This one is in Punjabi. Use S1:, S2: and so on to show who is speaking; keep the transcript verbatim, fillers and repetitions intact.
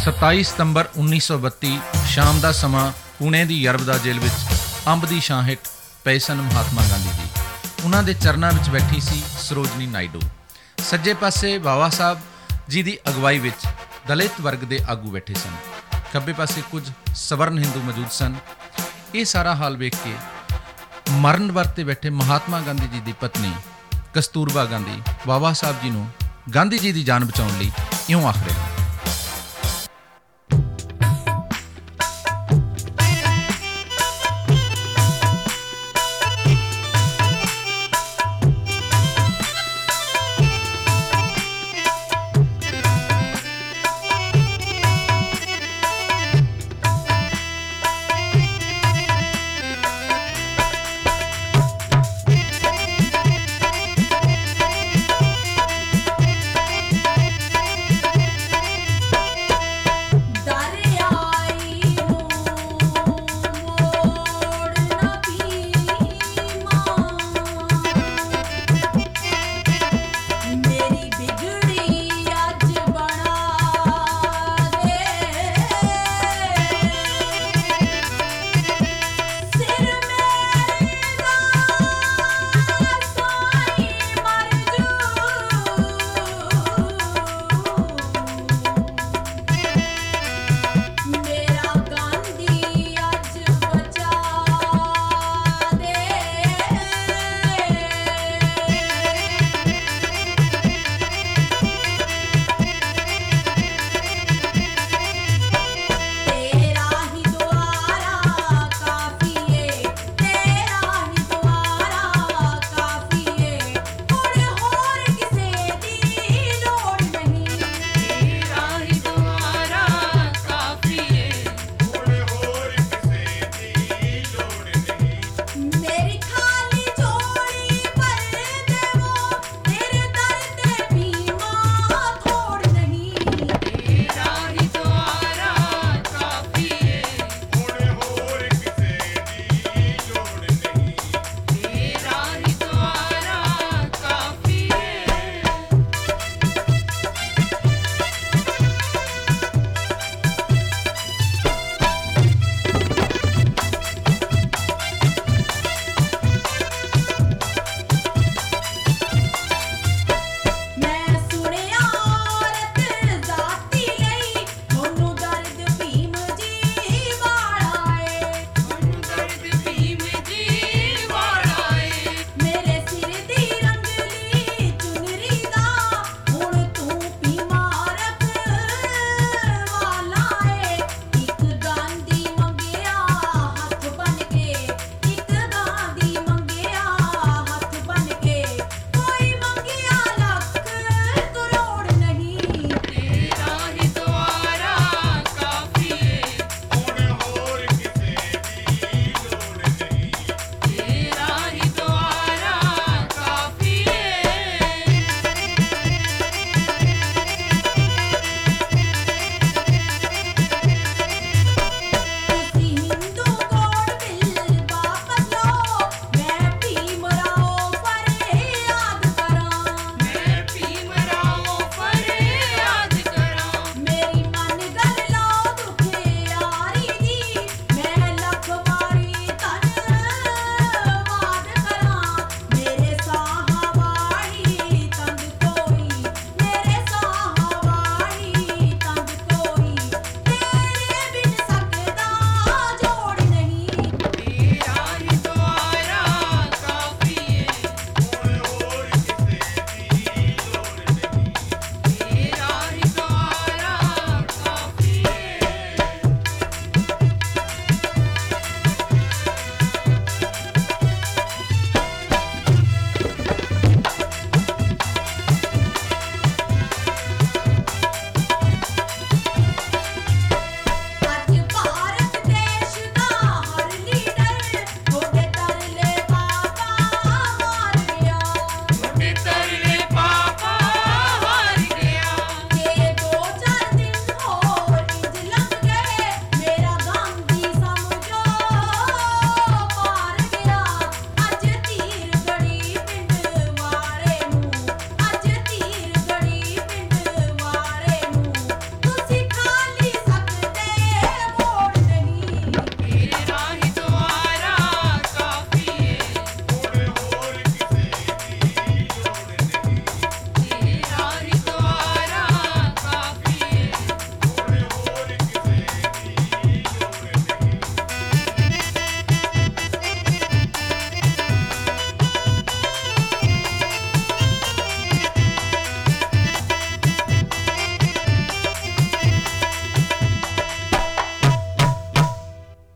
S1: ਸਤਾਈ ਸਤੰਬਰ ਉੱਨੀ ਸੌ ਬੱਤੀ ਸ਼ਾਮ ਦਾ ਸਮਾਂ ਪੁਣੇ ਦੀ ਯਰਬਦਾ ਜੇਲ੍ਹ ਵਿੱਚ ਅੰਬ ਦੀ ਛਾਂ ਹੇਠ ਪਏ ਸਨ ਮਹਾਤਮਾ ਗਾਂਧੀ ਜੀ। ਉਹਨਾਂ ਦੇ ਚਰਨਾਂ ਵਿੱਚ ਬੈਠੀ ਸੀ ਸਰੋਜਨੀ ਨਾਇਡੂ। ਸੱਜੇ ਪਾਸੇ ਬਾਬਾ ਸਾਹਿਬ ਜੀ ਦੀ ਅਗਵਾਈ ਵਿੱਚ ਦਲਿਤ ਵਰਗ ਦੇ ਆਗੂ ਬੈਠੇ ਸਨ। ਖੱਬੇ ਪਾਸੇ ਕੁਝ ਸਵਰਨ ਹਿੰਦੂ ਮੌਜੂਦ ਸਨ। ਇਹ ਸਾਰਾ ਹਾਲ ਵੇਖ ਕੇ ਮਰਨ ਵਰਤ 'ਤੇ ਬੈਠੇ ਮਹਾਤਮਾ ਗਾਂਧੀ ਜੀ ਦੀ ਪਤਨੀ ਕਸਤੂਰਬਾ ਗਾਂਧੀ ਬਾਬਾ ਸਾਹਿਬ ਜੀ ਨੂੰ ਗਾਂਧੀ ਜੀ ਦੀ ਜਾਨ ਬਚਾਉਣ ਲਈ ਇਉਂ ਆਖ ਰਹੇ ਹਨ।